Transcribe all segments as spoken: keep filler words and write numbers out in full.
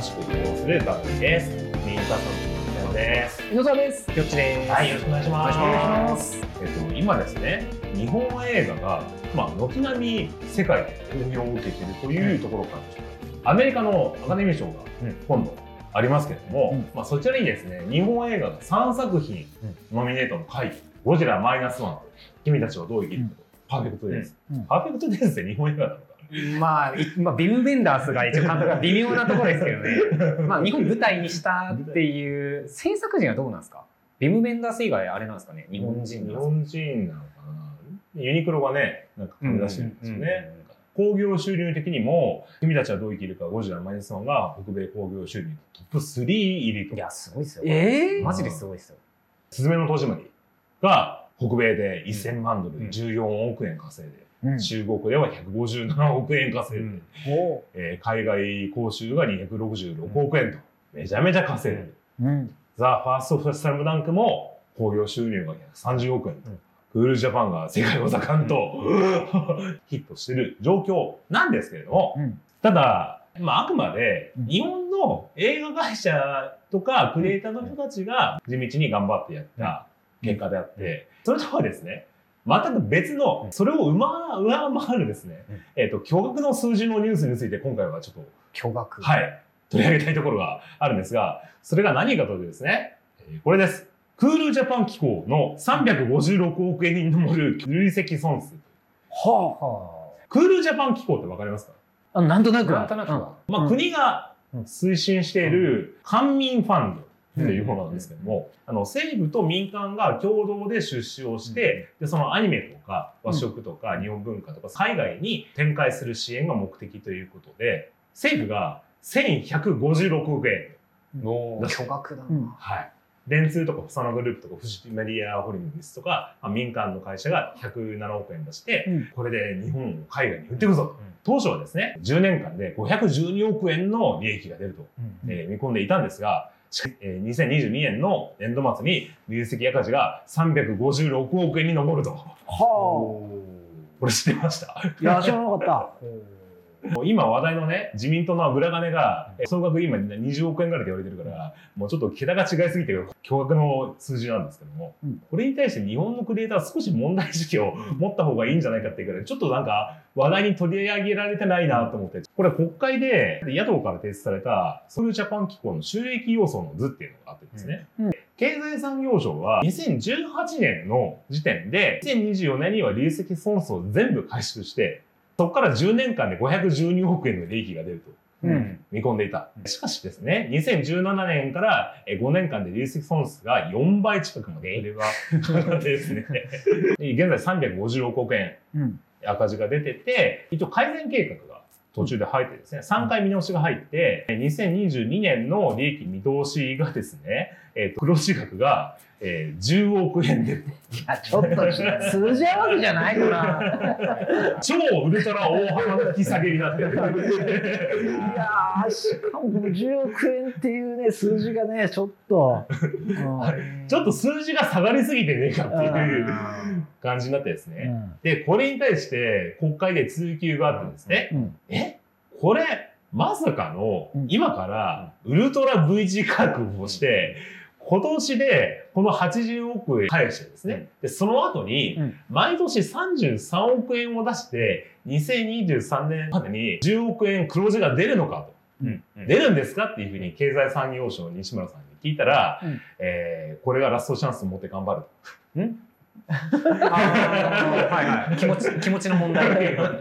しく移行する番組です。メインパーソナリティのです。 井野沢です。きょっちです。 はい、よろしくお願いします。 お願いします。 えっと今ですね、日本映画がまあ軒並み世界で好評を受けているというところからですね、アメリカのアカデミー賞が今度ありますけれども、うん、まあそちらにですね、日本映画がさんさく品ノミネートの回、ゴジラマイナスワン、君たちはどう生きるか、パーフェクトデイズ。うん、パーフェクトデイズって日本映画なのか。 まあ、まあ、ビム・ベンダースが一応監督が微妙なところですけどね。まあ、日本舞台にしたっていう制作陣はどうなんですか？ビム・ベンダース以外あれなんですかね、日本人日本人なのかな。ユニクロがね、なんか噛み出してるんですよね。興行収入的にも、君たちはどう生きるか、ゴジラマイナスワンが北米興行収入トップスリー入りと。 いや、すごいですよ。えー、マジですごいですよ。 すずめの戸締まりが北米でせんまんドル、じゅうよんおくえん稼いで、うん、中国ではひゃくごじゅうななおくえん稼いで、うんえー、海外興収がにひゃくろくじゅうろくおくえんと、めちゃめちゃ稼いでる。うん、ザ・ファースト・スラムダンクも興行収入がひゃくさんじゅうおくえんと、うん、クールジャパンが世界を盛んとヒットしてる状況なんですけれども、うん、ただ、まあ、あくまで日本の映画会社とかクリエイターの人たちが地道に頑張ってやった結果であって、それとはですね、全く別の、それを上回るですね、うん、えっと、巨額の数字のニュースについて今回はちょっと、 巨額はい、取り上げたいところがあるんですが、それが何かというとですね、これです。クールジャパン機構のさんびゃくごじゅうろくおくえんに上る累積損失。はあ、はあ。クールジャパン機構ってわかりますか？ あ、なんとなくは。 なんとなくは。うん、まあ、国が推進している官民ファンド。というものなんですけども、あの政府と民間が共同で出資をして、でそのアニメとか和食とか日本文化とか海外に展開する支援が目的ということで、政府がせんひゃくごじゅうろくおくえんの巨額だな。 はい。電通とかフサノグループとかフジメディアホールディングスとか、まあ、民間の会社がひゃくななおくえん出して、うん、これで日本を海外に売っていくぞと。うん、当初はですね、じゅうねんかんでごひゃくじゅうにおくえんの利益が出ると、うんえー、見込んでいたんですが、にせんにじゅうにねんの年度末に累積赤字がさんびゃくごじゅうろくおくえんに上ると。はあ。これ知ってました？ いや、知らなかった。 今話題のね、自民党の裏金が、総額今にじゅうおくえんぐらいで言われてるから、もうちょっと桁が違いすぎて巨額の数字なんですけども、うん、これに対して日本のクリエイターは少し問題意識を持った方がいいんじゃないかっていうから、ちょっとなんか話題に取り上げられてないなと思って、これ国会で野党から提出されたソウルジャパン機構の収益要素の図っていうのがあってですね、うんうん、経済産業省はにせんじゅうはちねんの時点でにせんにじゅうよねんには累積損失を全部回収して、そこからじゅうねんかんでごひゃくじゅうにおくえんの利益が出ると見込んでいた。うん、しかしですね、にせんじゅうななねんからごねんかんで累積損失がよんばい近くまで、それはですね、現在さんびゃくごじゅうろくおくえん赤字が出てて、一応改善計画が途中で入ってですね、さんかい見直しが入って、にせんにじゅうにねんの利益見通しがですね、えっと、黒字額がえー、じゅうおくえんで。いや、ちょっと数字合わせじゃないのな。 超ウルトラ大幅引き下げになってる。いやー、しかもじゅうおくえんっていうね、数字がね、ちょっと。 ちょっと数字が下がりすぎてねえかっていう感じになってですね。うん、で、これに対して国会で追及があってですね、うん、えこれ、まさかの、今からウルトラ ブイ 字価格をして、今年でこのはちじゅうおくえん返してですね。で、その後に、毎年さんじゅうさんおくえんを出して、にせんにじゅうさんねんまでにじゅうおくえん黒字が出るのかと。うんうん、出るんですかっていうふうに経済産業省の西村さんに聞いたら、うんえー、これがラストチャンスを持って頑張ると。んあはいはい、気持ち気持ちの問題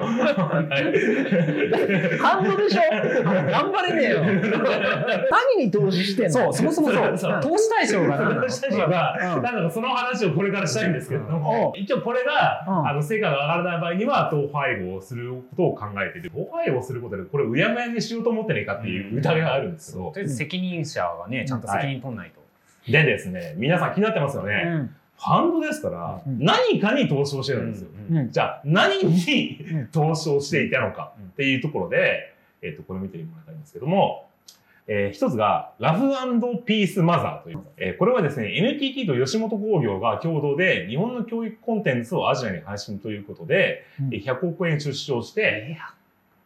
ハンドでしょ頑張れねえよ何に投資してんのそうそもそもそう投資対象が何なの投資対象が、うん、なんかその話をこれからしたいんですけれども、うん、一応これが、うん、あの成果が上がらない場合には統廃合をすることを考えている。統廃合をすることでこれうやむやにしようと思ってないかっていう疑いがあるんですけど、 とりあえず責任者がねちゃんと責任取んないと、 はい、でですね皆さん気になってますよね、うんファンドですから、うん、何かに投資をしてるんですよ。うん、じゃあ、何に投資をしていたのかっていうところで、えっと、これ見てもらいたいんですけども、えー、一つが、ラフ&ピースマザーという、えー、これはですね、エヌティーティー と吉本興業が共同で日本の教育コンテンツをアジアに配信ということで、うん、ひゃくおくえん出資をして、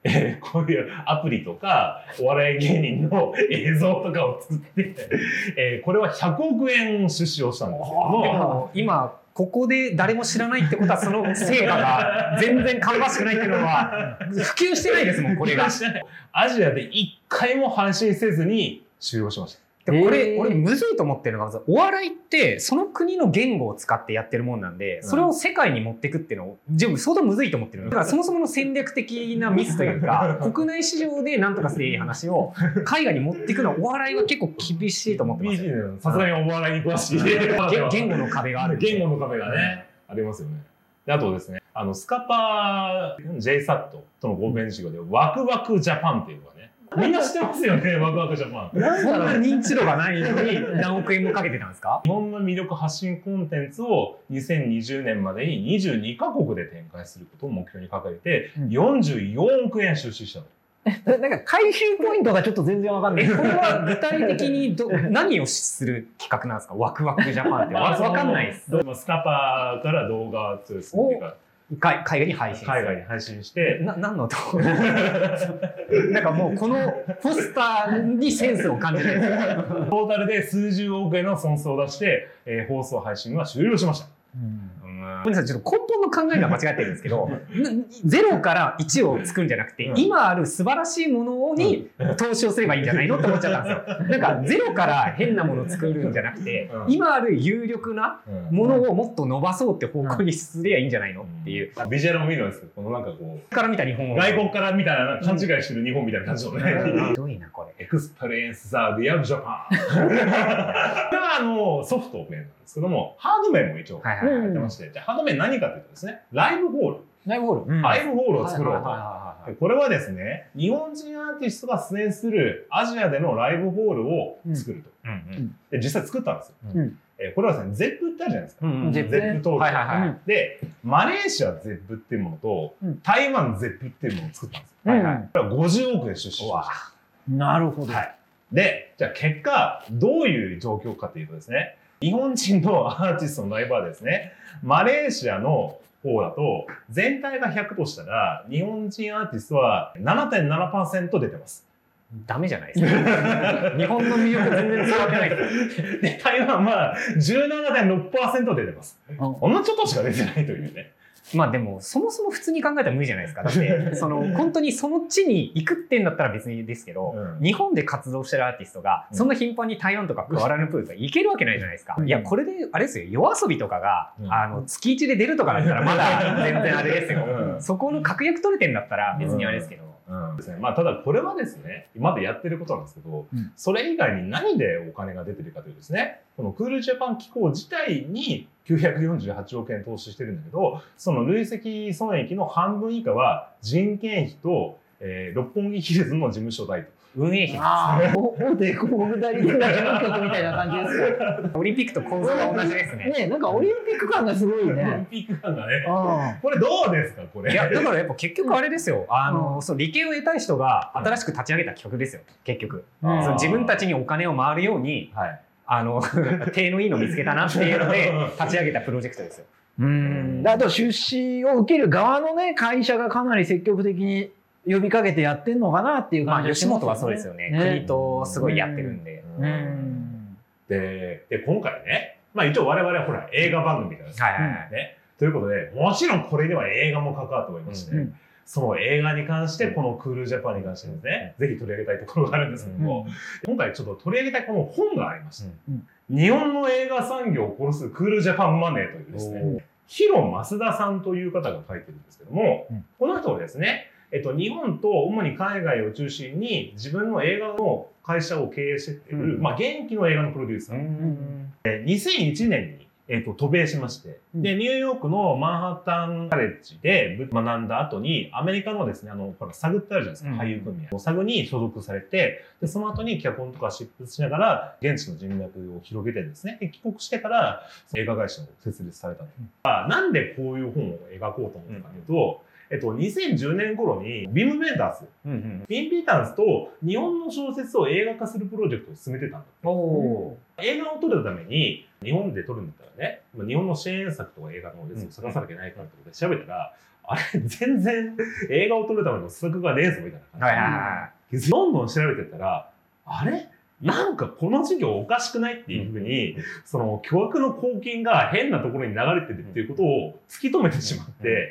えーこういうアプリとか、お笑い芸人の映像とかを作って、えーこれはひゃくおくえん出資をしたんですけどでも、 も今ここで誰も知らないってことはその成果が全然芳しくないっていうのは普及してないですもんこれが。 アジアで一回も配信せずに終了しました。 でもこれ、 えー俺むずいと思ってるのが、お笑いってその国の言語を使ってやってるもんなんで、それを世界に持っていくっていうのを自分相当むずいと思ってるの。だからそもそもの戦略的なミスというか、国内市場で何とかすればいい話を海外に持っていくのはお笑いは結構厳しいと思ってますよ。 さすがにお笑いに詳しい。 言言語の壁があるんで。 言語の壁がね、ありますよね。であとですね、あのスカパー ジェイサット との合弁事業でワクワクジャパンっていうのがね、みんな知ってますよね、ワクワクジャパン。 そんな認知度がないのに何億円もかけてたんですか？ 日本の魅力発信コンテンツをにせんにじゅうねんまでににじゅうにカ国で展開することを目標に掲げて、よんじゅうよんおくえん出資したの。 なんか回収ポイントがちょっと全然わかんない。 え、これは具体的にど何をする企画なんですか？ワクワクジャパンって。わかんないです。 スカパーから動画ツースっていうか、 海海外に配信海外に配信して、 な何のとなんかもうこのポスターにセンスを感じる。 トータルで数十億円の損失を出して、えー放送配信は終了しました。 ごめんなさい、ちょっと根本の考えが間違ってるんですけど、ゼロからいちを作るんじゃなくて、 うん今ある素晴らしいものに投資をすればいいんじゃないのって思っちゃったんですよ。なんかゼロから変なものを作るんじゃなくて、 うん今ある有力なうんものをもっと伸ばそうって方向にすればいいんじゃないのっていう。 ビジュアルも見るんですけど、このなんかこう、 から見た日本語。 外国から見たら勘違いしてる日本みたいな感じのね。 ひどいな、これ。 エクスペリエンス・ザ・リアル・ジャパン。これはあのソフト面なんですけども、ハード面も一応はいはいやってまして、じゃあハード面何かというとですね、ライブホール。 ライブホール。 ライブホールを作ろうと。 はいはいはいはいはいでこれはですね、日本人アーティストが出演するアジアでのライブホールを作ると。 うんうんで実際作ったんですよ。 うんえーこれはですね、ゼップってあるじゃないですか。 うんうんゼップゼップ東京。 はいはいはいで、マレーシアゼップっていうものと、 うん台湾ゼップっていうものを作ったんですよ。 はいはいこれはごじゅうおくえん出資しうわました。 なるほど。 はい。で、じゃあ結果、どういう状況かというとですね、日本人のアーティストのライブはですね、マレーシアの方だと、全体がひゃくとしたら、日本人アーティストは ななてんななパーセント 出てます。 ダメじゃないですか。日本の魅力全然伝わってないですよ。 で、台湾は じゅうななてんろくパーセント 出てます。ほんのちょっとしか出てないというね。 まあでも、そもそも普通に考えたら無理じゃないですか。だって、その、本当にその地に行くってんだったら別にですけど、 うん日本で活動してるアーティストが、そんな頻繁に台湾とかクアラルンプールとか行けるわけないじゃないですか。 うんいや、これで、あれですよ、夜遊びとかが、 うんあの、月一で出るとかだったらまだ全然あれですよ。 うんそこの確約取れてんだったら別にあれですけど。 うんですね、まあただこれはですね、まだやってることなんですけど、 うんそれ以外に何でお金が出てるかというとですね、このクールジャパン機構自体にきゅうひゃくよんじゅうはちおくえん投資してるんだけど、その累積損益の半分以下は人件費と、えー六本木ヒルズの事務所代と。 運営費ああ、お大手広告代理店ラジオ局みたいな感じですか。 オリンピックと構造が同じですね。 ね、なんかオリンピック感がすごいオリンね。 ピック感がね。 あこれどうですかこれ。 いや、だからやっぱ結局あれですよ。あの、 うんそう、利権を得たい人が新しく立ち上げた企画ですよ。結局。 あーその自分たちにお金を回るように、 はい。 あの、手のいいの見つけたなっていうので、立ち上げたプロジェクトですよ。 うん。あと出資を受ける側のね、会社がかなり積極的に呼びかけてやってんのかなっていうまあ、 感じがしますよね。 吉本はそうですよね。 ね国とすごいやってるんで。 うん。 で、で今回ね、まあ一応我々はほら映画番組みたいなですはいはいはい。 ね。ということで、もちろんこれには映画も関わっておりまして、 うんその映画に関して、このクールジャパンに関してですね、ぜひ取り上げたいところがあるんですけども、今回ちょっと取り上げたいこの本がありまして、 うん日本の映画産業を殺すクールジャパンマネーというですね、広増田さんという方が書いてるんですけども、 うんこの人はですね、えっと、日本と主に海外を中心に自分の映画の会社を経営している、 うんまあ、現役の映画のプロデューサー。 うんでにせんいちねんに、えっと渡米しまして、 うんでニューヨークのマンハッタンカレッジで学んだ後にアメリカのですねあのほらサグってあるじゃないですか、 うん俳優組合サグに所属されて、でその後に脚本とか執筆しながら現地の人脈を広げてですね、で帰国してから映画会社を設立されたと、うん、なんでこういう本を描こうと思ったかというと、えっと、にせんじゅうねん頃にビム・ベンダース、 うんうんピン・ピータンスと日本の小説を映画化するプロジェクトを進めてたんだ。 おー映画を撮るために日本で撮るんだったらね、日本の支援策とか映画のやつを探さなきゃいけないからってことで調べたら、 あれ全然映画を撮るための施策がねえぞみたいなはいはいは感じでどんどん調べてったらあれなんかこの授業おかしくないっていうふうに、その巨額の公金が変なところに流れてるっていうことを突き止めてしまって、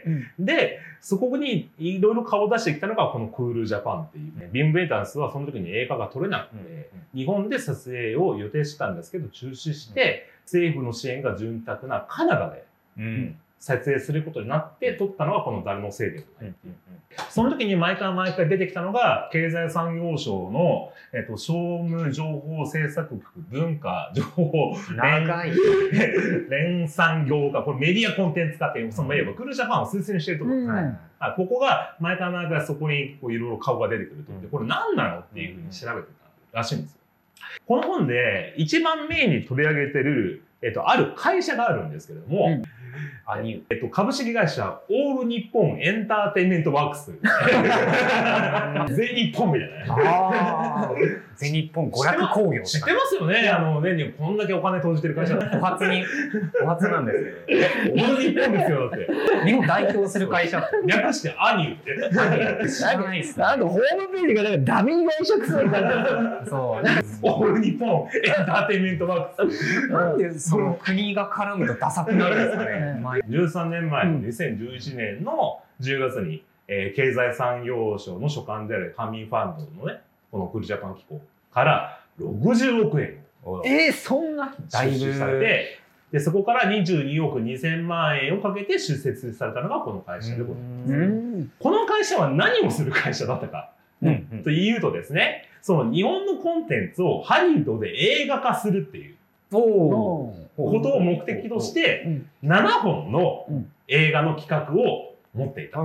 で、そこにいろいろ顔を出してきたのがこのクールジャパンっていうね。ビーム・ベイタンスはその時に映画が撮れなくて、日本で撮影を予定してたんですけど中止して、政府の支援が潤沢なカナダで、撮影することになって撮ったのがこの誰のせいでもないっていう。その時に毎回毎回出てきたのが経済産業省の、えっと、商務情報政策局文化情報長い連産業化これメディアコンテンツ化っていうそのいわばクールジャパンを推薦しているところです、 うんあここが毎回毎回そこにいろいろ顔が出てくると思って、これ何なのっていうふうに調べてたらしいんですよ。この本で一番メインに取り上げてる、えっと、ある会社があるんですけれども、うんアニューえっと、株式会社オール日本エンターテインメントワークス全日本みたいな全日本娯楽工業知ってますよね。あの年にこんだけお金投じてる会社だお初にお初なんですけどオール日本ですよだって日本代表する会社略してアニューって知らないっすね。 なんかホームページがなんかダミー会社臭いからそうオール日本エンターテインメントワークスなんでその国が絡むとダサくなるんですかね。 じゅうさんねんまえのにせんじゅういちねんのじゅうがつに、えー、経済産業省の所管である官民ファンドのねこのクールジャパン機構からろくじゅうおくえんをえー、そんな出資されて、でそこからにじゅうにおくにせんまんえんをかけて出設されたのがこの会社でございます。この会社は何をする会社だったか、うんうん、というとですね、その日本のコンテンツをハリウッドで映画化するっていうことを目的としてななほんの映画の企画を持っていた。はい、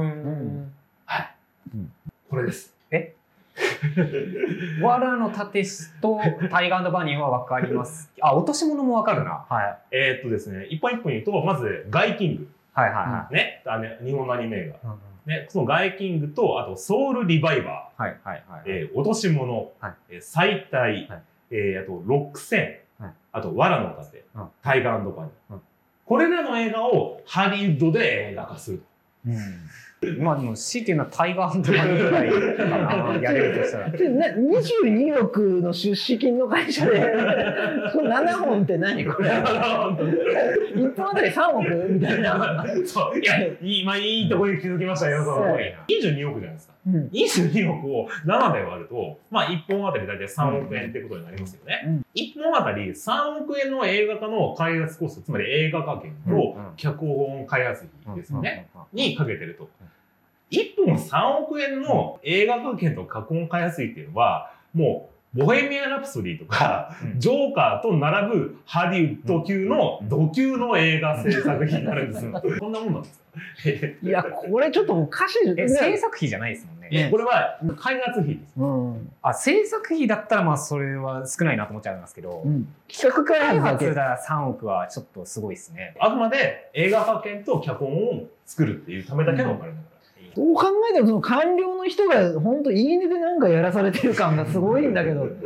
これです。 えわらのたてしとタイガー&バニーは分かります。あ、落とし物も分かるな。はい。 えー、っとですね、一本一本言うと、まず、ガイキング。 はいはいはい。 ね、あの日本のアニメ映画。ね、そのガイキングと、あと、ソウルリバイバー。はいはいはい。 えー、落とし物。はい。えー、最大。はい。えー、あと、ロックセン。はい。あと、わらのたて。うん。タイガー&バニー。うん。これらの映画をハリウッドで映画化する。 うん。まあでも C っていうのはタイガー&バニーぐらいかなやれるとしたら。 にじゅうにおくの出資金の会社でななほんって何これいっぽんあたりさんおくみたいな。 そういや今いいところに気づきましたよ。にじゅうにおくじゃないですか。うん、にじゅうにおくをななで割ると、まあ、いっぽんあたり大体さんおくえんってことになりますよね。うん、いっぽんあたりさんおくえんの映画化の開発コスト、つまり映画化権と脚本開発費ですよね、にかけてると。いっぽんさんおくえんの映画化権と脚本開発費っていうのは、もう、ボヘミアン・ラプソディとか、うん、ジョーカーと並ぶハリウッド級の土級の映画制作費になるんですよ。こんなもんなんですかいや、これちょっとおかしいですね。制作費じゃないですもんね。 ねこれは開発費です。 うん、あ、制作費だったらまあそれは少ないなと思っちゃいますけど、うん、 企画開発ださんおくはちょっとすごいですね。 あくまで映画化権と脚本を作るっていうためだけのお金だから。うんどう考えてもその官僚の人が本当言い値でなんかやらされてる感がすごいんだけど、うん、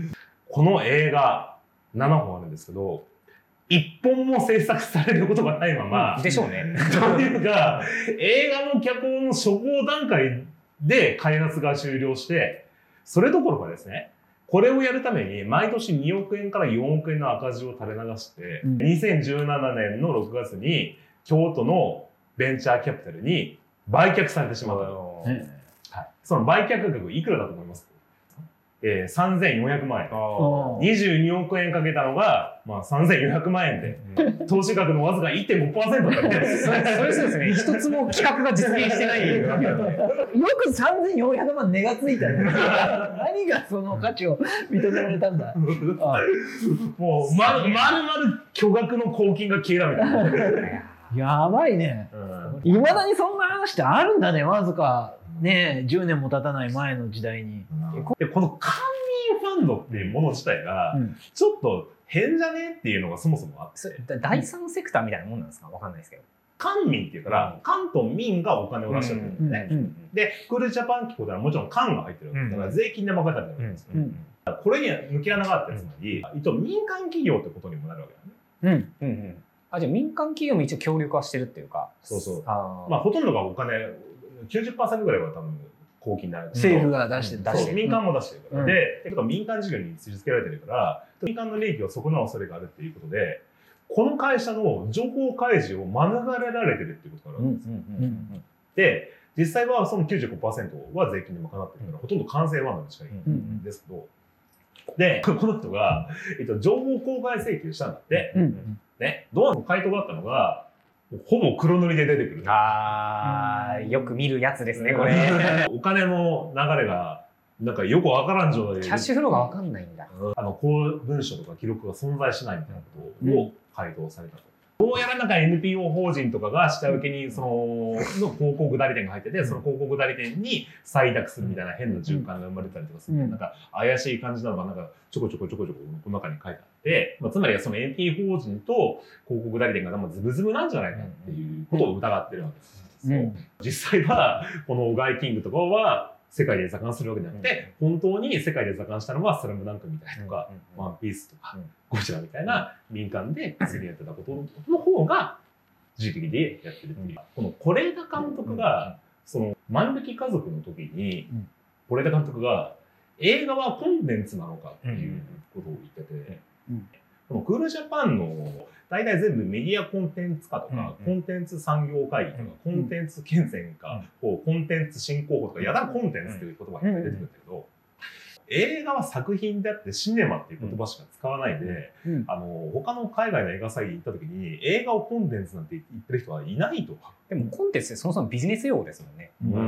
この映画ななほんあるんですけどいっぽんも制作されることがないままでしょうねというか映画の脚本の初稿段階で開発が終了してそれどころかですねこれをやるために毎年におくえんからよんおくえんの赤字を垂れ流して、うん、にせんじゅうななねんのろくがつに京都のベンチャーキャピタルに売却されてしまったと、はい、その売却額いくらだと思いますか、えー、さんぜんよんひゃくまんえんにじゅうにおくえんかけたのが、まあ、さんぜんよんひゃくまんえんで、うん、投資額のわずか いってんごパーセント だったんですそれそうですね一つも企画が実現してないわけなのでよくさんぜんよんひゃくまん値がついたね何がその価値を認められたんだもうまるまる巨額の公金が消えたみたいなやばいね。いま、うん、だにそんな話ってあるんだね。わずかねじゅうねんも経たない前の時代に。 うん、でこの官民ファンドっていうもの自体が、うん、ちょっと変じゃねっていうのがそもそもあって。 第三セクターみたいなもんなんですかわかんないですけど。 官民っていうから、うん、官と民がお金を出してるんですね。うんうん、で、クールジャパン機構ではもちろん官が入ってるわけだから、税金で賄ってるわけですね。これには抜け穴があってつまり、一応民間企業ってことにもなるわけだね。うんうんうんあ、じゃあ民間企業も一応協力はしてるっていうか。 そうそう。 あまあほとんどがお金、きゅうじゅっパーセント ぐらいは多分公金になる。 政府が出してる、 出してる民間も出してるから。 うん、 で、結構民間事業につり付けられてるから、民間の利益を損なう恐れがあるっていうことで、この会社の情報開示を免れられてるっていうことがあるんですよ。で、実際はその きゅうじゅうごパーセント は税金で賄ってるから、ほとんど完成ワンに近いんですけど、で、この人が、えっと、情報公開請求したんだって、 うん、 ね、どうも回答があったのが、ほぼ黒塗りで出てくる。 ああ、よく見るやつですね、これ。 お金の流れが、なんかよくわからん状態で。 キャッシュフローがわかんないんだ。 あの、こう文書とか記録が存在しないみたいなことを回答されたと。どうやらなんか エヌピーオー 法人とかが下請けにそのの広告代理店が入ってて、その広告代理店に採択するみたいな変な循環が生まれたりとかする、うん、なんか怪しい感じなのがなんかちょこちょこちょこちょここの中に書いてあって、まあ、つまりはその エヌピーオー 法人と広告代理店がズブズブなんじゃないかっていうことを疑ってるわけです、うんうん、実際はこのガイキングとかは世界で座冠するわけじゃなくて、本当に世界で座冠したのはスラムダンクみたいとか、ワンピースとか、ゴジラみたいな民間で釣りやってたことの方が自力でやってるっていう。この是枝監督が、その万引き家族の時に、是枝監督が映画はコンテンツなのかっていうことを言ってて、このクールジャパンの大体全部メディアコンテンツ化とか、コンテンツ産業会議とか、コンテンツ健全化、コンテンツ振興法とか、やだコンテンツっていう言葉が出てくるんだけど、映画は作品であってシネマっていう言葉しか使わないで、あの他の海外の映画祭に行った時に映画をコンテンツなんて言ってる人はいないとか。 でもコンテンツってそもそもビジネス用語ですもんね。 うん。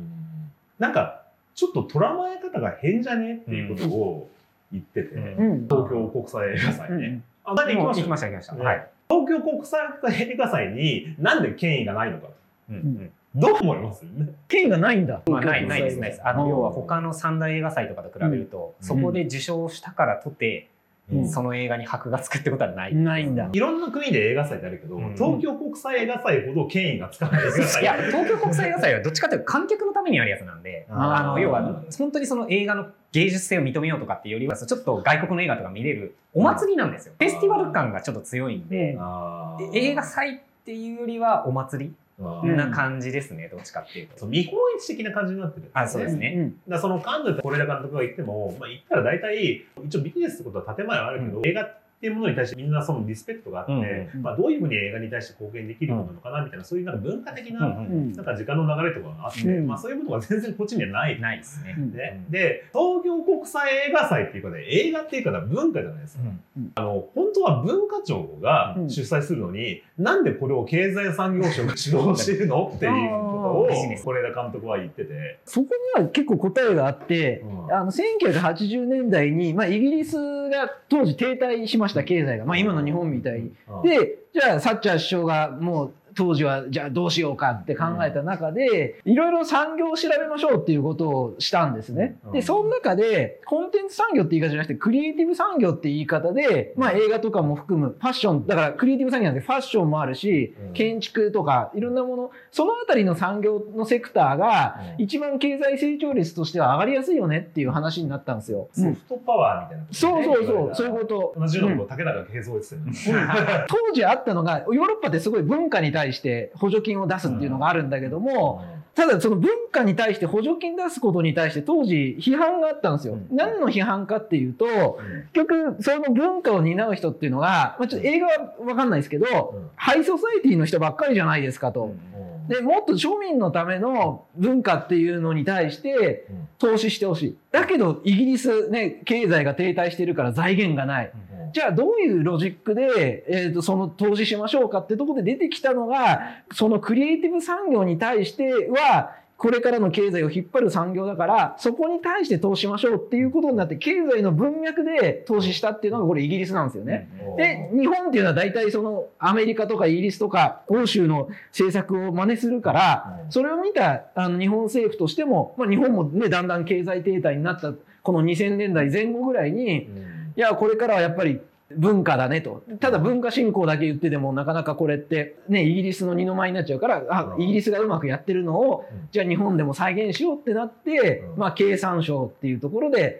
なんかちょっと捉まえ方が変じゃねっていうことを言ってて、うん、東京国際映画祭ね。うん、あ、行きました行きました。はい。 東京国際映画祭になんで権威がないのか。うんうんどう思います権威がないんだ。 まあ、ない、ないですね。あの、要は他の三大映画祭とかと比べると、うん、そこで受賞したからとて、うん、その映画に箔がつくってことはない。 ないんだ。 いろんな国で映画祭ってあるけど、うん、東京国際映画祭ほど権威がつかない映画祭。 いや、東京国際映画祭はどっちかというと観客のためにあるやつなんで、あの、要は、本当にその映画の芸術性を認めようとかっていうよりは、ちょっと外国の映画とか見れるお祭りなんですよ。フェスティバル感がちょっと強いんで、映画祭っていうよりはお祭りな感じですね、どっちかっていうと。 見本市的な感じになってるんですね。 あ、そうですね。 だそのカンヌって是枝監督が言っても、まあ言ったら大体、一応ビジネスってことは建前はあるけど、うん、映画っていうものに対してみんなそのリスペクトがあって、うん、まあどういうふうに映画に対して貢献できるものなのかなみたいな、そういうなんか文化的な、なんか時間の流れとかがあって、うん、まあそういうことが全然こっちにはない。 ないですね。 ねで、東京国際映画祭っていうかね、映画っていうか文化じゃないですか。うん、あの、本当は文化庁が主催するのに、うん、なんでこれを経済産業省が主導してるのっていうことを、是枝監督は言ってて。 そこには結構答えがあって、うん、あの、せんきゅうひゃくはちじゅうねんだいに、まあイギリスが当時停滞しました、経済が。まあ今の日本みたいに。で、じゃあサッチャー首相がもう当時はじゃあどうしようかって考えた中で、いろいろ産業を調べましょうっていうことをしたんですね。で、その中でコンテンツ産業って言い方じゃなくてクリエイティブ産業って言い方で、まあ映画とかも含むファッション、だからクリエイティブ産業なんでファッションもあるし、建築とかいろんなもの、そのあたりの産業のセクターが一番経済成長率としては上がりやすいよねっていう話になったんですよ。 ソフトパワーみたいな、ね。 そうそうそう、そういうこと。 同じようなことを竹中慶三言ってたよね。 当時あったのが、ヨーロッパってすごい文化に対して補助金を出すっていうのがあるんだけども、ただその文化に対して補助金出すことに対して当時批判があったんですよ。何の批判かっていうと、結局その文化を担う人っていうのが、まあ、ちょっと映画はわかんないですけど、ハイソサイティの人ばっかりじゃないですかと。で、もっと庶民のための文化っていうのに対して投資してほしい。だけどイギリスね、経済が停滞してるから財源がない。じゃあどういうロジックで、えーと、その投資しましょうかってところで出てきたのが、そのクリエイティブ産業に対しては、これからの経済を引っ張る産業だから、そこに対して投資しましょうっていうことになって、経済の文脈で投資したっていうのがこれイギリスなんですよね。で、日本っていうのは大体そのアメリカとかイギリスとか欧州の政策を真似するから、それを見たあの日本政府としても、まあ、日本もね、だんだん経済停滞になったこのにせんねんだいぜん後ぐらいに、いや、これからはやっぱり文化だねと。ただ文化振興だけ言っててもなかなかこれってね、イギリスの二の舞になっちゃうから、あ、イギリスがうまくやってるのを、じゃあ日本でも再現しようってなって、まあ経産省っていうところで、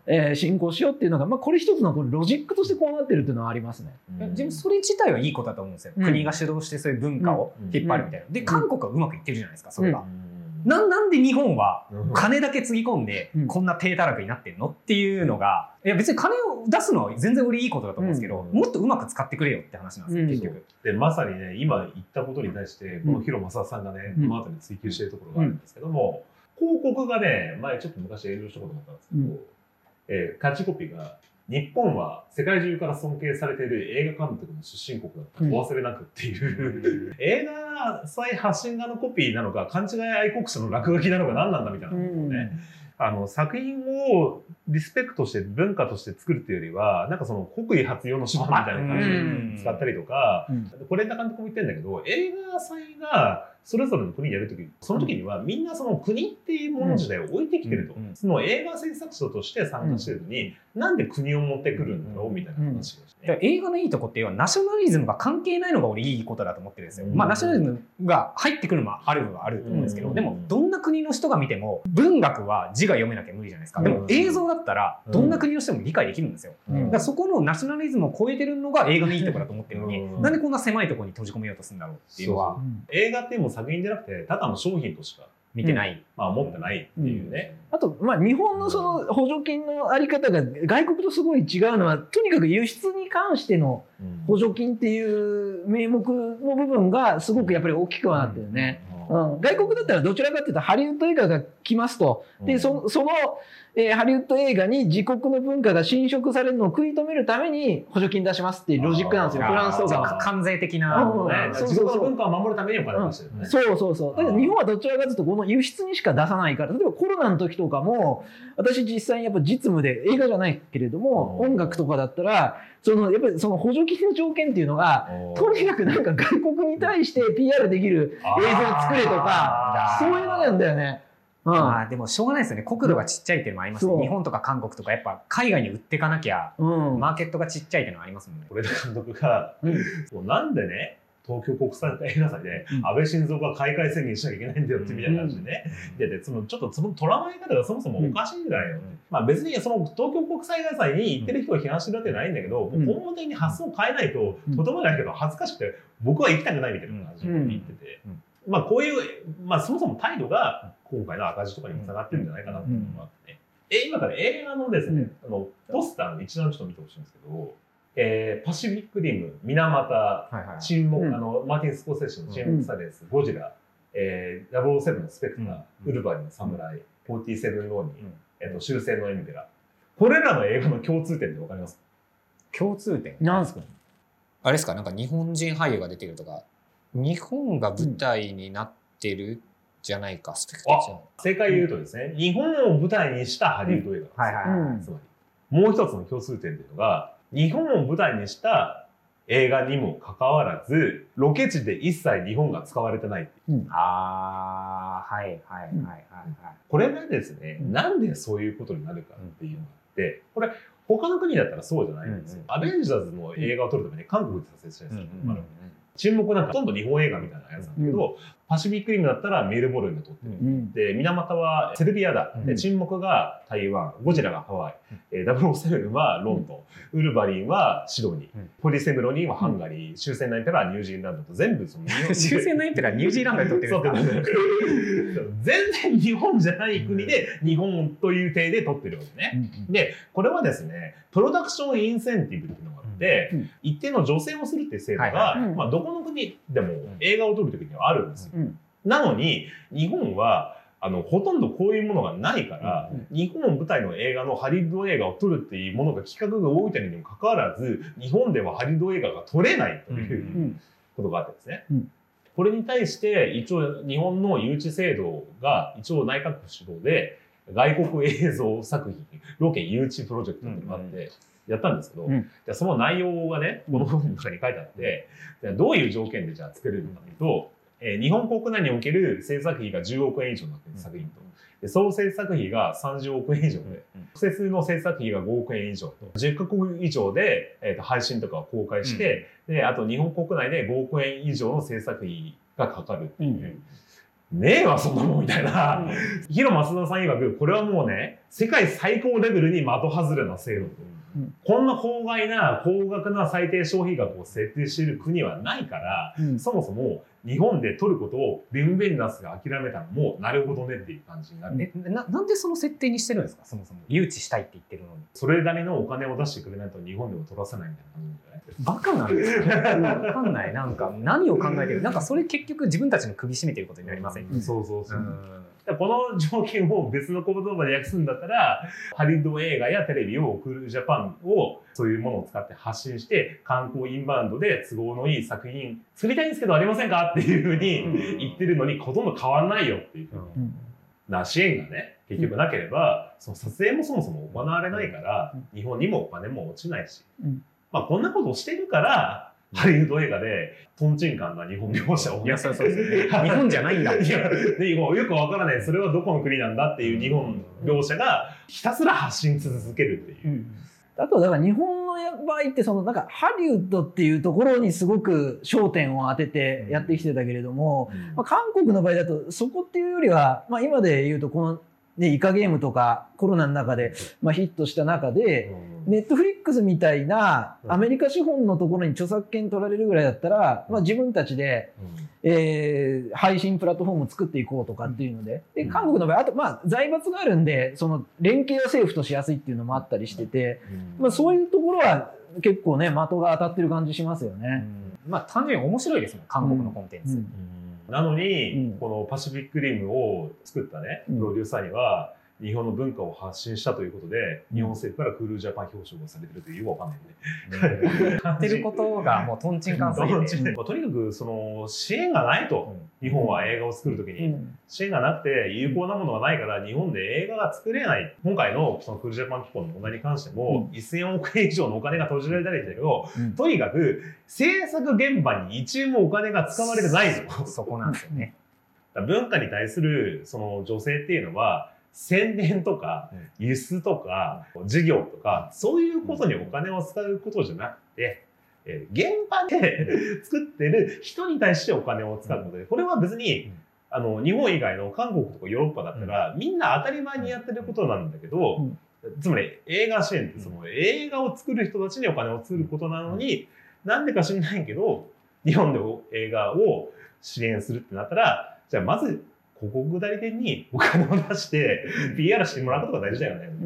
えー進行しようっていうのが、まあ、これ一つのこれロジックとしてこうなってるっていうのはありますね。 でもそれ自体はいいことだと思うんですよ、 うん国が主導してそういう文化を引っ張るみたいな、で韓国はうまくいってるじゃないですかそれが、 うんな, なんで日本はうん金だけつぎ込んでうんこんな低たらくになってんのっていうのが、いや別に金を出すのは全然俺いいことだと思うんですけど、 うんもっとうまく使ってくれよって話なんですよ、 うん結局。 でまさにね今言ったことに対してこの広正さんがね、 うんこの後に追求しているところがあるんですけども、広告がね前ちょっと昔営業したことがあったんですけど、 うんえーキャッチコピーが日本は世界中から尊敬されている映画監督の出身国だとお忘れなくっていう、映画祭発信側のコピーなのか勘違い愛国者の落書きなのか何なんだみたいなことをね、あの作品をリスペクトして文化として作るっていうよりはなんかその国威発揚の手段みたいな感じで使ったりとか、 うんこれ監督も言ってるんだけど映画祭がそれぞれの国にやるときその時にはみんなその国っていうもの自体を置いてきてると、 うんうんその映画制作者として参加してるのに、なんで国を持ってくるんだろうみたいな話をして、 だから映画のいいとこっていうのはナショナリズムが関係ないのが俺いいことだと思ってるんですよ、 うんまあナショナリズムが入ってくるのもあるのはあると思うんですけど、 うんでもどんな国の人が見ても文学は字が読めなきゃ無理じゃないですか、でも映像だったらどんな国の人も理解できるんですよ、 うんだからそこのナショナリズムを超えてるのが映画のいいところだと思ってるのに、 うんなんでこんな狭いところに閉じ込めようとするんだろうっていうのは映画っていうもう作品じゃなくてただの商品としか、 見てない、 まあ、思ってないっていうね、 あと、まあ、日本のその補助金のあり方が外国とすごい違うのはとにかく輸出に関してのうん補助金っていう名目の部分がすごくやっぱり大きくはなってるね。うん、外国だったらどちらかというとハリウッド映画が来ますとで そ, その、えーハリウッド映画に自国の文化が侵食されるのを食い止めるために補助金出しますっていうロジックなんですよフランスとかは。 関税的な、 うんね、 そうそうそう自国の文化を守るためにお金を出してるね。 そうそうそう。だけど日本はどちらかというとこの輸出にしか出さないから、例えばコロナの時とかも、私実際にやっぱ実務で映画じゃないけれども、 うん音楽とかだったら、そのやっぱりその補助金の条件っていうのが、とにかくなんか外国に対して ピーアール できる映像を作れとか、そういうのなんだよね。うん。 まあでもしょうがないですよね、国土がちっちゃいっていうのもありますね、 そう日本とか韓国とかやっぱ海外に売っていかなきゃ、 うん。 マーケットがちっちゃいっていうのはありますもんね。 是枝監督が、 うんもうなんでね、東京国際映画祭でうん安倍晋三が開会宣言しなきゃいけないんだよってみたいな感じでね、ででそのちょっとその捉え方がそもそもおかしいんじゃないの、まあ、別にその東京国際映画祭に行ってる人を批判してるわけじゃないんだけど、 うんもう根本的に発想を変えないと、 うんとてもじゃないけど恥ずかしくて僕は行きたくないみたいな感じで言ってて、 うんうんまあこういう、まあ、そもそも態度が今回の赤字とかにもつながってるんじゃないかなっていうのがあって、ねえ今から映画のですね、あのポスターの一覧ちょっと見てほしいんですけど、えーパシフィックリム、水俣、 はいはい、 沈黙、 うんあのマーティン・スコセッシの沈黙サレンス、ゴジラ、えー、ダブルオーセブンのスペクター、 うんウルヴァリンの侍、フォーティーセブンローニン、 うんえっと終戦のエンペラ。これらの映画の共通点ってわかりますか？ 共通点なんですか？ あれですか、なんか日本人俳優が出てるとか、日本が舞台になってるじゃないか、スペクターじゃないか。 正解言うとですね、日本を舞台にしたハリウッド映画なんですよ。 はいはいはい、 うんつまり、もう一つの共通点っていうのが、日本を舞台にした映画にもかかわらず、ロケ地で一切日本が使われてないっていう。 ああはいはいはいはいはい、 これがですね、 うんなんでそういうことになるかっていうのがあって、これ、他の国だったらそうじゃないんですよ。 うんアベンジャーズの映画を撮るために韓国で撮影したんですよ。 うんあの沈黙なんかほとんど日本映画みたいなやつなんだけど、パシフィックリムだったらメルボルンで撮ってる。 うん。 で、水俣はセルビアだ。 うんで、沈黙が台湾、ゴジラがハワイ、えー、ダブルオーセブンはロンドン、ウルヴァリンはシドニー、 うんポリセムロニンはハンガリー、終戦のエンペラーはニュージーランドと全部その日本終戦のエンペラーニュージーランドで撮ってるんですか？ そう全然日本じゃない国で日本という体で撮ってるわけね。で、これはですね、プロダクションインセンティブっていうのがあって、 うん一定の助成をするっていう制度が、 はいはいまあ、どこの国でも映画を撮るときにはあるんですよ。 うん。 なのに、日本は、あの、ほとんどこういうものがないから、 うん日本舞台の映画のハリウッド映画を撮るっていうものが企画が多い点にもかかわらず、日本ではハリウッド映画が撮れないという、 うん。 ことがあってですね。 うんこれに対して、一応日本の誘致制度が一応内閣府主導で、外国映像作品、ロケ誘致プロジェクトっていうのがあって、やったんですけど、 うんでその内容がね、この本の中に書いてあって、でどういう条件でじゃあ作れるのかというと、えー日本国内における制作費がじゅうおくえん以上になっている作品と、で総制作費がさんじゅうおくえん以上で、直接の制作費がごおくえん以上と、じゅっかこく以上で、えーと配信とかを公開して、で、あと日本国内でごおくえん以上の制作費がかかるっていう。ねえわ、そんなもんみたいな。広増田さん曰く、これはもうね、 世界最高レベルに的外れな制度、うん、こんな法外な高額な最低消費額を設定している国はないから、うん、そもそも日本で取ることをベンベンナスが諦めたのもなるほどねっていう感じになる。 え な, なんでその設定にしてるんですか？そもそも誘致したいって言ってるのにそれなりのお金を出してくれないと日本でも取らせないみたいな感じじゃない？ バカなんですか？分かんない。なんか何を考えてる、なんかそれ結局自分たちの首絞めてることになりません、 うん、そうそうそう、うん、この条件を別の言葉で訳すんだったら、ハリウッド映画やテレビをクールジャパンをそういうものを使って発信して観光インバウンドで都合のいい作品作りたいんですけどありませんかっていうふうに言ってるのにほとんど変わんないよっていう、うん、な支援がね結局なければ、うん、その撮影もそもそも行われないから、うん、日本にもお金も落ちないし、うん、まあこんなことをしてるからハリウッド映画でトンチンカンな日本描写を、 いやそうそうそう日本じゃないんだいやでよくわからないそれはどこの国なんだっていう日本描写がひたすら発信続けるっていう、うん、 あとだから日本の場合ってそのなんかハリウッドっていうところにすごく焦点を当ててやってきてたけれども、うんまあ、韓国の場合だとそこっていうよりは、まあ、今で言うとこのね、イカゲームとかコロナの中で、まあ、ヒットした中で、ネットフリックスみたいなアメリカ資本のところに著作権取られるぐらいだったら、まあ、自分たちで、えー、配信プラットフォームを作っていこうとかっていうので、で韓国の場合あと、まあ、財閥があるんでその連携は政府としやすいっていうのもあったりしてて、まあ、そういうところは結構ね的が当たってる感じしますよね。 うん、まあ単純に面白いですもん韓国のコンテンツ。うんうんなのに、うん、このパシフィックリムを作ったね、プロデューサーには、日本の文化を発信したということで、うん、日本政府からクールジャパン表彰がされてるというよくわかんないね。 やってることがもうトンチンカンすぎて。 とにかくその支援がないと、うん、日本は映画を作るときに、うん、支援がなくて有効なものがないから日本で映画が作れない。今回のそのクールジャパン機構の問題に関しても、うん、せんおくえん以上のお金が閉じられたりだけど、うん、とにかく制作現場に一円もお金が使われてないと。 そこなんですよね。 文化に対するその女性っていうのは宣伝とか輸出とか事業とかそういうことにお金を使うことじゃなくて現場で作ってる人に対してお金を使うことでこれは別にあの日本以外の韓国とかヨーロッパだったらみんな当たり前にやってることなんだけどつまり映画支援ってその映画を作る人たちにお金を作ることなのになんでか知らないけど日本で映画を支援するってなったらじゃあまず広告代理店にお金を出して ピーアール してもらうことが大事だよね、うん、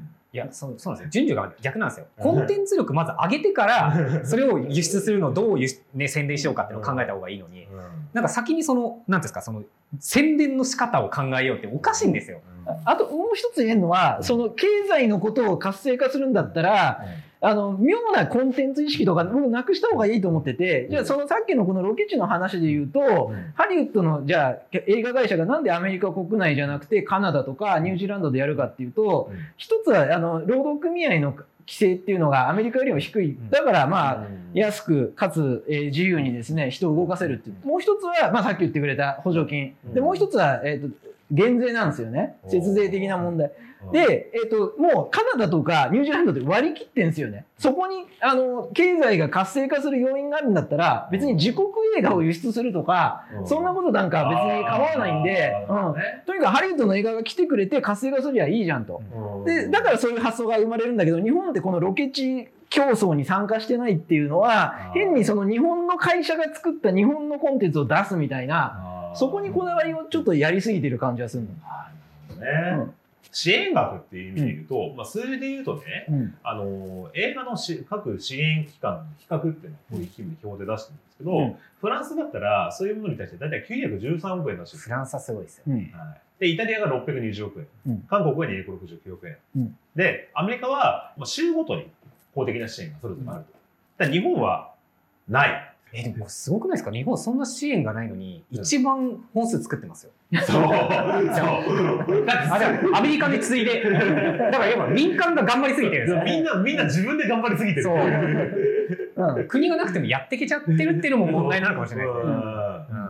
いやそうそうなんですよ順序が逆なんですよ。コンテンツ力まず上げてからそれを輸出するのをどう、ね、宣伝しようかっていうのを考えた方がいいのに、うん、なんか先にその何ですかその宣伝の仕方を考えようっておかしいんですよ。 うん、あともう一つ言えるのは、うん、その経済のことを活性化するんだったら、うんあの妙なコンテンツ意識とか僕なくした方がいいと思ってて、じゃあそのさっきのこのロケ地の話で言うと、うん、ハリウッドのじゃあ映画会社がなんでアメリカ国内じゃなくてカナダとかニュージーランドでやるかっていうと、うん、一つはあの労働組合の規制っていうのがアメリカよりも低い。だからまあ安くかつ自由にですね人を動かせるっていう。もう一つはまあさっき言ってくれた補助金。でもう一つはえっと減税なんですよね。節税的な問題。で、えっと、もうカナダとかニュージーランドで割り切ってんですよね。そこに、あの、経済が活性化する要因があるんだったら、別に自国映画を輸出するとか、そんなことなんか別に構わないんで、うん。とにかくハリウッドの映画が来てくれて活性化すりゃいいじゃんと。で、だからそういう発想が生まれるんだけど、日本ってこのロケ地競争に参加してないっていうのは、変にその日本の会社が作った日本のコンテンツを出すみたいな、そこにこだわりをちょっとやりすぎてる感じがするの。 ね。うん支援額っていう意味で言うと、うん、まあ数字で言うとね、うん、あの映画のし各支援機関の比較っていうのをこういう表で出してるんですけど、うん、フランスだったらそういうものに対して大体きゅうひゃくじゅうさんおくえん出してる。 フランスはすごいですよね。 はい、でイタリアがろっぴゃくにじゅうおくえん、うん、韓国はにひゃくろくじゅうきゅうおくえん、うん、でアメリカは州ごとに公的な支援がそれぞれあると。だから日本はない。 えでもすごくないですか？日本そんな支援がないのに一番本数作ってますよ。 そう。そう。 あじゃあアメリカに次いで、だから要は民間が頑張りすぎてるんですよ。 みんなみんな自分で頑張りすぎてる。 そう。うん、国がなくてもやってけちゃってるっていうのも問題なのかもしれないですね。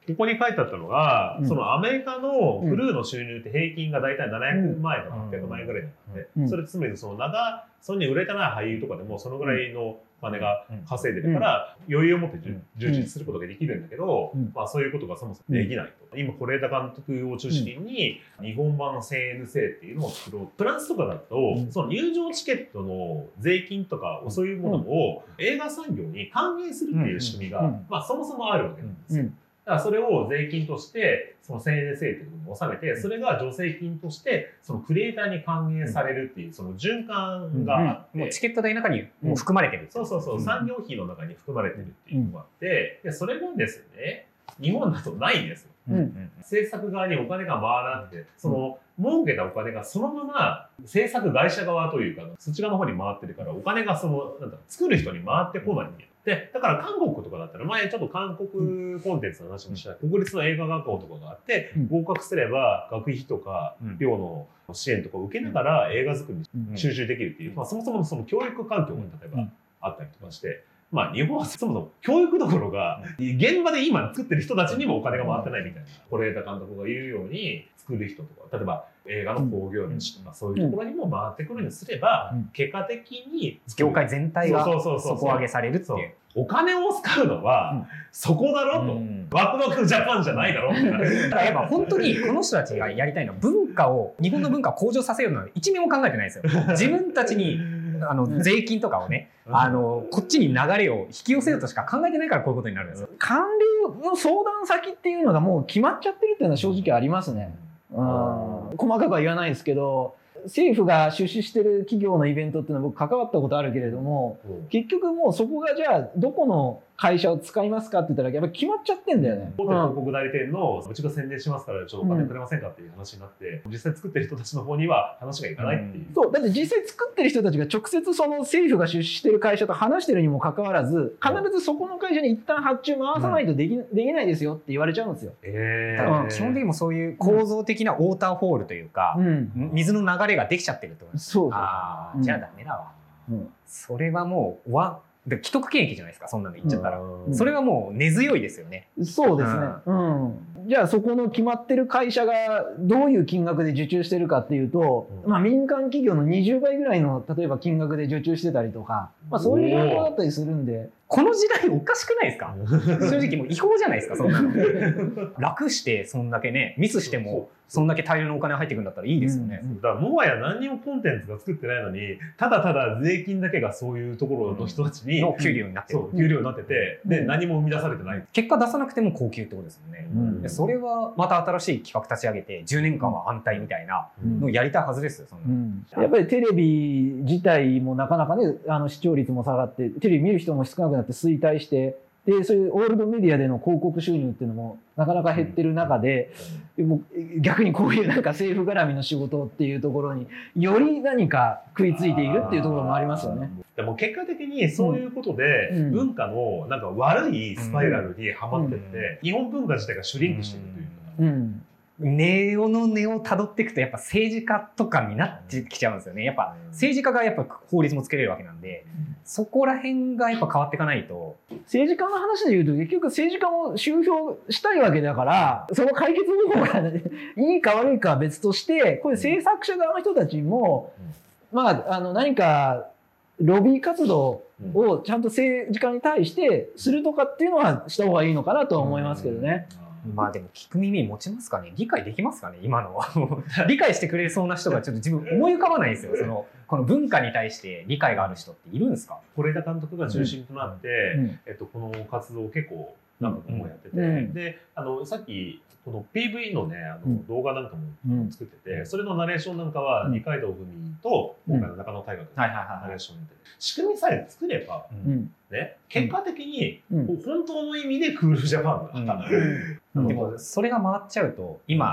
ここに書いてあったのが、 うんそのアメリカのクルーの収入って平均が大体ななひゃくまんえんとかはっぴゃくまんえんぐらいなんで、 うんそれつまりその長、そんなに売れてない俳優とかでもそのぐらいのお金が稼いでるから、余裕を持ってうん充実することができるんだけど、 うんまあそういうことがそもそもできないと。今、是枝監督を中心に日本版の せんえん制っていうのを作ろう。フランスとかだと、 うんその入場チケットの税金とかそういうものを映画産業に還元するっていう仕組みが、 うんまあそもそもあるわけなんですよ。 うんだからそれを税金として、そのせんえん制っていうのを納めて、それが助成金として、そのクリエイターに還元されるっていう、その循環があって、 もうチケット代の中にもう含まれてる。 そうそうそう、 ん産業費の中に含まれてるっていうのがあって、でそれがですね、日本だとないんですよ。 うんうん制作側にお金が回らなくて、その儲けたお金がそのまま制作会社側というか、そっち側の方に回ってるから、お金がその、なんだ、作る人に回ってこないんだよ。で、だから韓国とかだったら、前ちょっと韓国コンテンツの話もした、国立の映画学校とかがあって、 うん合格すれば学費とかうん寮の支援とかを受けながら映画作りうんに集中できるっていう、まあそもそもその教育環境が例えばあったりとかして、まあ日本はそもそも教育どころが、現場で今作ってる人たちにもお金が回ってないみたいな、是枝監督が言うように、作る人とか、例えば映画の興行主とか、そういうところにも回ってくるようにすれば、 うん結果的に業界全体がそうそうそうそう底上げされるっていう。 お金を使うのは、 うんそこだろと。 うんワクワクジャパンじゃないだろみたいな。 だからやっぱ本当にこの人たちがやりたいのは文化を、日本の文化を向上させようのは一ミリも考えてないですよ。自分たちにあの税金とかをね、あのこっちに流れを引き寄せようとしか考えてないからこういうことになるんですよ。 官僚の相談先っていうのがもう決まっちゃってるっていうのは正直ありますね。うん、細かくは言わないですけど、政府が出資してる企業のイベントっていうのは僕関わったことあるけれども、結局もうそこがじゃあどこの会社を使いますかって言ったらやっぱり決まっちゃってんだよね。 大手広告代理店のうちが宣伝しますからちょっとお金くれませんかっていう話になって、実際作ってる人たちの方には話がいかないっていう。 そうだって実際作ってる人たちが直接その政府が出資してる会社と話してるにもかかわらず、必ずそこの会社に一旦発注回さないとでき、できないですよって言われちゃうんですよ。 えだから基本的にもそういう構造的なウォーターホールというか、 うん、 水の流れができちゃってるってことです。 そうそうああ、 うんじゃあダメだわ。 うんそれはもうわで既得権益じゃないですか、そんなの言っちゃったら。 うんそれはもう根強いですよね。 そうですね、うん、じゃあそこの決まってる会社がどういう金額で受注してるかっていうと、 うんまあ、民間企業のにじゅうばいぐらいの例えば金額で受注してたりとか、まあ、そういう状況だったりするんで。 この時代おかしくないですか正直もう違法じゃないですか、そんなの。楽してそんだけね、ミスしてもそんだけ大量のお金入ってくるんだったらいいですよね。 うんだからもはや何にもコンテンツが作ってないのに、ただただ税金だけがそういうところの人たちに、 の給料になってる。 そう給料になってて、でうん何も生み出されてない。 結果出さなくても高級ってことですよね。 うんでそれはまた新しい企画立ち上げてじゅうねんかんは安泰みたいなうんのをやりたいはずですよ、そんなうの。 んやっぱりテレビ自体もなかなかね、あの視聴率も下がって、テレビ見る人も少なくなって衰退して、でそういうオールドメディアでの広告収入っていうのもなかなか減ってる中で、もう逆にこういうなんか政府絡みの仕事っていうところにより何か食いついているっていうところもありますよね。 でも結果的にそういうことでうん文化のなんか悪いスパイラルにはまってって、日本文化自体がシュリンクしてるというか。 うん根の根をたどっていくとやっぱ政治家とかになってきちゃうんですよね。やっぱ政治家がやっぱ法律もつけれるわけなんで、そこら辺がやっぱ変わっていかないと。 政治家の話で言うと結局政治家も集票したいわけだからその解決方法が、ね、いいか悪いかは別としてこういう制作者側の人たちも、まあ、あの何かロビー活動をちゃんと政治家に対してするとかっていうのはした方がいいのかなとは思いますけどね。 まあでも聞く耳持ちますかね、理解できますかね、今のは。理解してくれそうな人がちょっと自分思い浮かばないんですよ。そのこの文化に対して理解がある人っているんですか？ 是枝監督が中心となって、 うんえっと、この活動を結構何個もやってて、 うんであのさっきこの ピーブイ のねあのうん動画なんかもうん作ってて、それのナレーションなんかはうん二階堂ふみと今回の中野大学のはいはいはいナレーションで、仕組みさえ作れば、 うんね、結果的に、 うん本当の意味でクールジャパンが、 うんでもそれが回っちゃうと今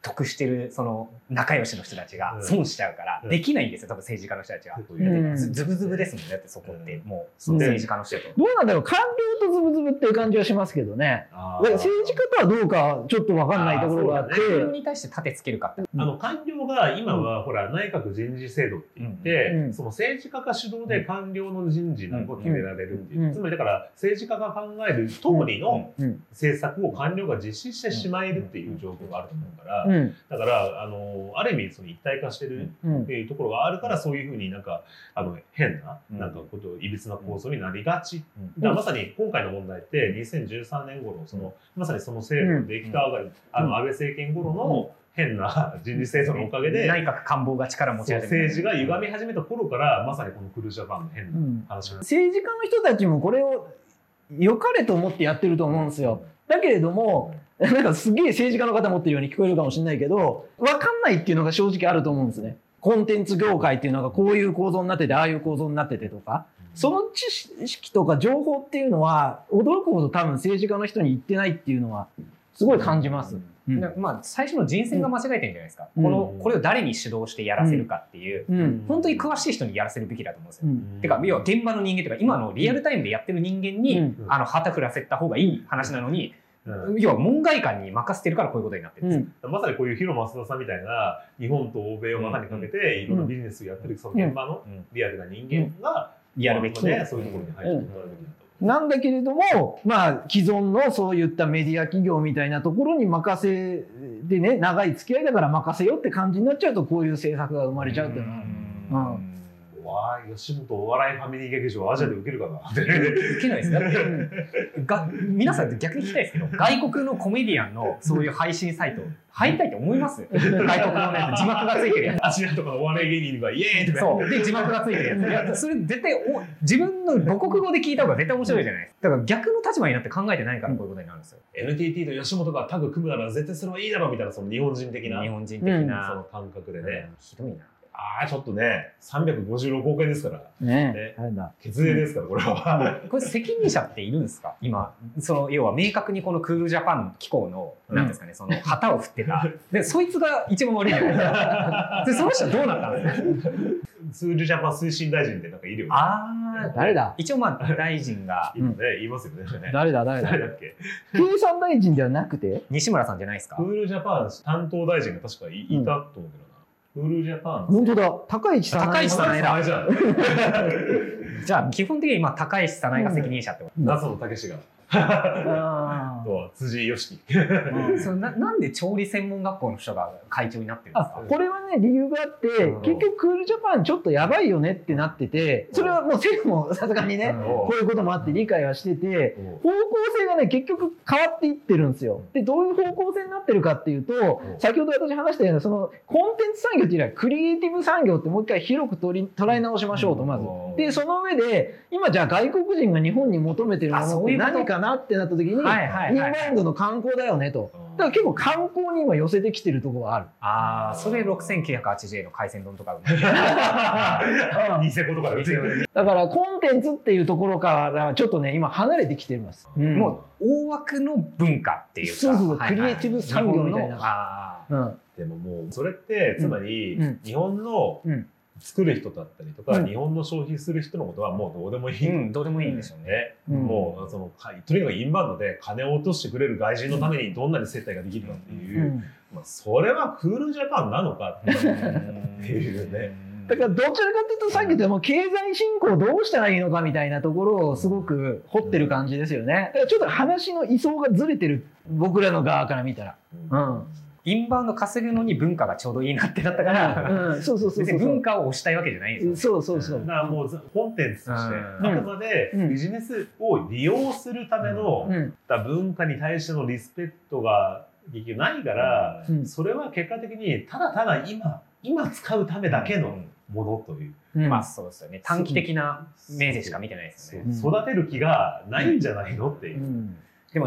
得してるその仲良しの人たちが損しちゃうからうんできないんですよ、多分政治家の人たちは。 うんズズブズブですもんね、だってそこってもうその政治家の人と。 どうなんだろう、官僚とズブズブっていう感じはしますけどね。 あだから政治家とはどうかちょっと分かんないところがあってあーそうだね官僚に対して盾つけるかって。 あの官僚が今は、ほら内閣人事制度って言って、 うんその政治家が主導で官僚の人事なんかを決められるっていう、 うんつまりだから政治家が考える通りのうん政策を官僚が実施してしまえるっていう状況があると思うから、 うんだからあのある意味その一体化してるうんっていうところがあるから、そういうふうになんかあの変な、 うんなんかこといびつな構想になりがち、 うんだからまさに今回の問題ってにせんじゅうさんねん頃その、まさにその制度ができた、あの安倍政権頃の変な人事制度のおかげで、 内閣官房が力持ちそう始め政治が歪み始めた頃からまさにこのクルージャパンの変なうん話が、 政治家の人たちもこれを良かれと思ってやってると思うんですよ。だけれども、なんかすげえ政治家の方持ってるように聞こえるかもしれないけど、分かんないっていうのが正直あると思うんですね。コンテンツ業界っていうのがこういう構造になってて、ああいう構造になっててとか、その知識とか情報っていうのは、驚くほど多分政治家の人に言ってないっていうのは、すごい感じます。うんなまあ最初の人選が間違えてるんじゃないですか、 うんこのこれを誰に主導してやらせるかっていう、 うん本当に詳しい人にやらせるべきだと思うんですよ。 うんてか要は現場の人間というか今のリアルタイムでやってる人間に、 うんあの旗振らせた方がいい話なのに、 うん要は門外漢に任せてるからこういうことになってるんですよ。 うんまさにこういう広増田さんみたいな日本と欧米を股にかけていろんなビジネスをやってるその現場のリアルな人間がやるべき、 ね、そういうところに入ってもらうべきだと。 なんだけれども、まあ、既存のそういったメディア企業みたいなところに任せでね、長い付き合いだから任せよって感じになっちゃうと、こういう政策が生まれちゃうっていうのは。うんわあ、吉本お笑いファミリー劇場アジアで受けるかなって。 受けないですだってが皆さんって逆に聞きたいですけど、外国のコメディアンのそういう配信サイト入りたいと思います外国のやつ字幕がついてるやつアジアとかのお笑い芸人がイエーイとか。 そうで字幕がついてるやついやそれ絶対お自分の母国語で聞いた方が絶対面白いじゃないですか。だから逆の立場になって考えてないからこういうことになるんですよ。 エヌティーティー と吉本がタッグ組むなら絶対それはいいだろうみたいなその日本人的な日本人的そのな、 感覚でね。 ひどいな。 ああ、ちょっとね、さんびゃくごじゅうろくおくえんですから。 ねねえ、あれだ。 血税ですから、これは。 これ責任者っているんですか今その要は明確にこのクールジャパン機構の何ですかね、その旗を振ってたでそいつが一番悪いじゃないですか。でその人はどうなったんですか。 ツールジャパン推進大臣ってなんかいるよね。 ああ誰だ一応まあ大臣が今ね、言いますよね。 誰だ誰だ誰だっけ。 経産大臣ではなくて西村さんじゃないですかク。ールジャパン担当大臣が確かいいたと思うけどな。クールジャパン。 本当だ。高市早苗高市早苗だあれじゃん。 じゃあ基本的に今高市早苗が責任者ってこと、 夏野武が。 あと辻義樹。 ーそれななんで調理専門学校の人が会長になってるんですか。 あこれはね理由があってうん結局クールジャパンちょっとやばいよねってなっててそれはもう政府もさすがにねこういうこともあって理解はしてて方向性がね結局変わっていってるんですよ。でどういう方向性になってるかっていうとうん先ほど私話したようなそのコンテンツ産業っていうよりはクリエイティブ産業ってもう一回広く取り捉え直しましょうとまず。でその上で今じゃあ外国人が日本に求めてるもあのってそういうこと何かなってなった時にインバはいはいはいはいウンドの観光だよねと。だから結構観光に今寄せてきてるところがある。 ああそれろくせんきゅうひゃくはちじゅうえんの海鮮丼とかニセコとかで売ってる。 だからコンテンツっていうところからちょっとね今離れてきてます。うんもう大枠の文化っていうかそうそうはいはいクリエイティブ産業みたいな日本のあうんでももうそれってつまりうん日本のうん作る人だったりとか、 うん日本の消費する人のことはもうどうでもいい、 ーうんどうでもいいんでしょうね。 ねうんもうそのかとにかくインバウンドで金を落としてくれる外人のためにどんなに接待ができるかっていう、 うんまあ、それはクールジャパンなのかっていうね。 だからどちらかというとさっき言ったもう経済振興どうしたらいいのかみたいなところをすごく掘ってる感じですよね。だからちょっと話の位相がずれてる僕らの側から見たら。うんインバウンド稼ぐのに文化がちょうどいいなってなったから、 うん、そうそうそうそう別に文化を推したいわけじゃないんですよね。 そうそうそうだからもうコンテンツとしてうんあくまでビジネスを利用するためのうん文化に対してのリスペクトが結局ないから、 うんそれは結果的にただただ今今使うためだけのものという、 うんまあそうですよね。短期的なイメージしか見てないですよね。 うん育てる気がないんじゃないのっていうう。 んでもやっぱ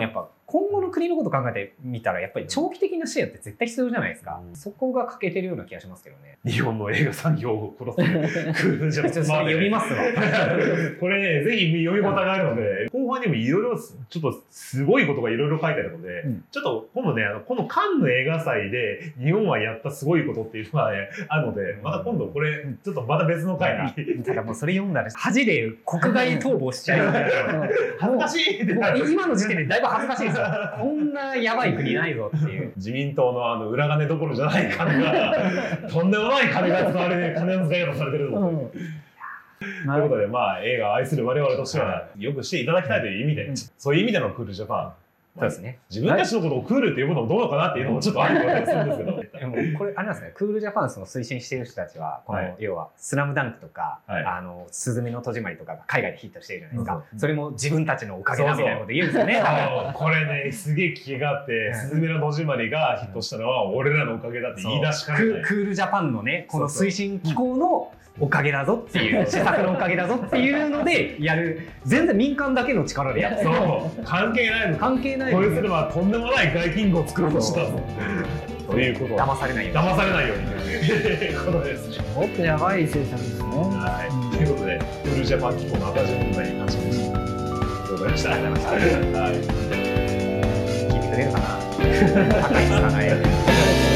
今後の国のこと考えてみたらやっぱり長期的な視野って絶対必要じゃないですか、うん、そこが欠けてるような気がしますけどね。 日本の映画産業を殺すクールジャパンちょっと読みますわこれねぜひ読み応えがあるので、後半にもいろいろちょっとすごいことがいろいろ書いてあるので、うん、ちょっと今度ねあのこのカンヌ映画祭で日本はやったすごいことっていうのが、ね、あるので、また今度これちょっとまた別の回に、 ただもうそれ読んだら恥で国外逃亡しちゃう恥ずかしいってもう今の時点でだいぶ恥ずかしいですよこんなやばい国ないぞっていう自民党のあの裏金どころじゃない金がとんでもない金が使われて金の使い方されてるので、うん、ということでまあ映画を愛する我々としてはよくしていただきたいという意味で、うん、そういう意味でのクールジャパン、 そうですね、 自分たちのことをクールっていうこともどうのかなっていうのもちょっとあると思ったりするんですけどでもこれあれなんですね、クールジャパンその推進している人たちはこの、はい、要はスラムダンクとか、はい、あのスズメの戸締まりとかが海外でヒットしてるじゃないですか、うん、それも自分たちのおかげだみたいなこと言うんですよね。 そうそうこれねすげえ聞きがあって、うん、スズメの戸締まりがヒットしたのは俺らのおかげだって言い出しかねない。 クールジャパンのねこの推進機構のおかげだぞっていう施策のおかげだぞっていうのでやる、全然民間だけの力でやってる。 そう関係ないの関係ないこれすればとんでもない外勤語を作ろうとしたぞということ騙されないように騙されないようにということです。 ちょっとやばい政策ですね。 はい、うん、ということでクールジャパン機構の赤字問題に関しました。ありがとうございました。ありがとうございました。はい、 聞いてくれるかな高いですかね